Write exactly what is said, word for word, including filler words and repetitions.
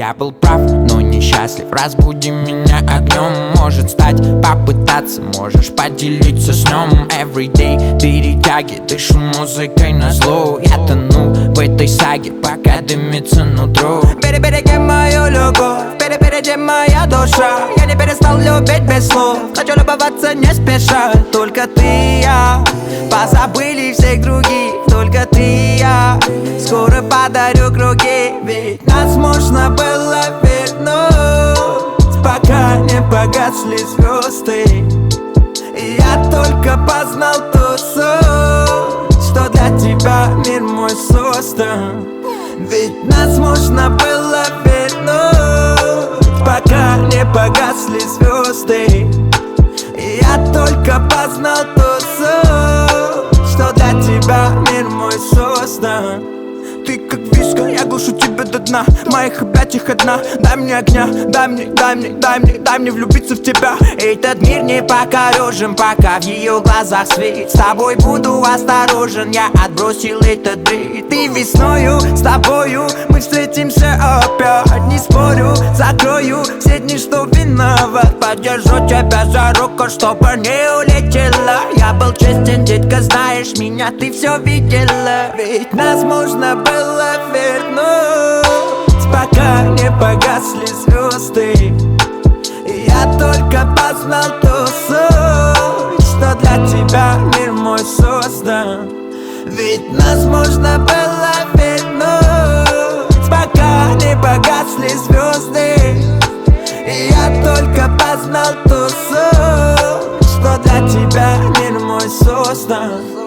Я был прав, но несчастлив. Разбуди меня огнем. Может стать, попытаться, можешь поделиться с ним. Everyday перетяги, дышу музыкой назло. Я тону в этой саге, пока дымится нутро. Береги мою любовь, перепереди моя душа. Я не перестал любить без слов, хочу любоваться не спеша. Только ты и я, позабыли всех других. Только ты и я, скоро подарю круги. Ведь нас можно было вернуть, пока не погасли звезды. И я только познал ту суть, что для тебя мир мой создан. Ведь нас можно было вернуть, пока не погасли звезды. И я только познал ту суть, что для тебя мир мой создан. Ты как виска, я глушу тебя до дна. В моих объятиях одна. Дай мне огня, дай мне, дай мне, дай мне, дай мне влюбиться в тебя. Этот мир не покорежен, пока в ее глазах свет. С тобой буду осторожен, я отбросил этот бред. Ты весною, с тобою мы встретимся опять. Не спорю, закрою все дни, что виноват. Подержу тебя за руку, чтобы не улетела. Я был честен, детка, знаешь меня, ты все видела. Ведь нас можно было вернуть, пока не погасли звезды. И я только познал ту суть, что для тебя мир мой создан. Ведь нас можно было вернуть, пока не погасли звезды. И я только познал ту суть, что для тебя мир мой создан.